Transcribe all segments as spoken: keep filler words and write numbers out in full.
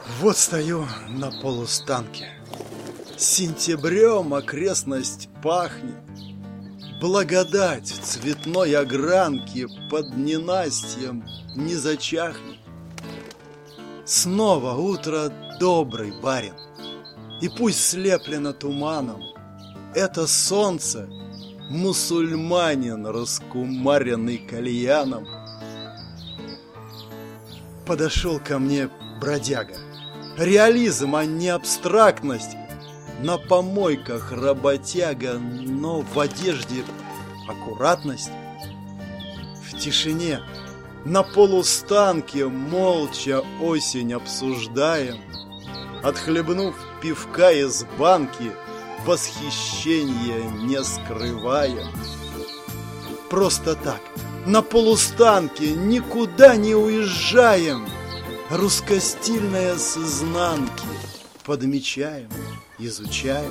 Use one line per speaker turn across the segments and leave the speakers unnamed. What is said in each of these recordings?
Вот стою на полустанке. Сентябрем окрестность пахнет. Благодать в цветной огранке под ненастьем не зачахнет. Снова утро, добрый барин. И пусть слеплено туманом, это солнце мусульманин, раскумаренный кальяном. Подошел ко мне бродяга. Реализм, а не абстрактность. На помойках работяга, но в одежде аккуратность. В тишине, на полустанке, молча осень обсуждаем. Отхлебнув пивка из банки, восхищение не скрывая. Просто так, на полустанке, никуда не уезжаем. Русскостильное с изнанки подмечаем, изучаем.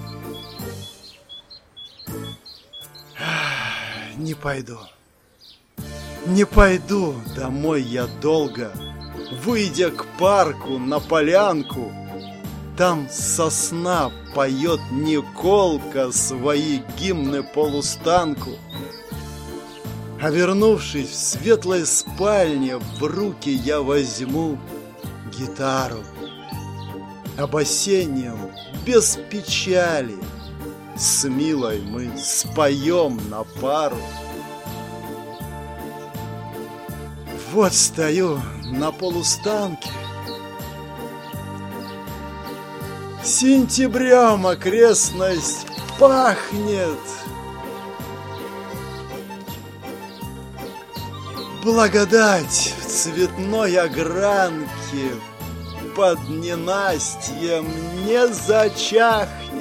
Не пойду, не пойду домой я долго. Выйдя к парку на полянку, там сосна поет Николка свои гимны полустанку. А вернувшись в светлой спальне, в руки я возьму гитару. Об осеннем, без печали, с милой мы споем на пару. Вот стою на полустанке. Сентябрем окрестность пахнет. Благодать в цветной огранке под ненастьем не зачахнет.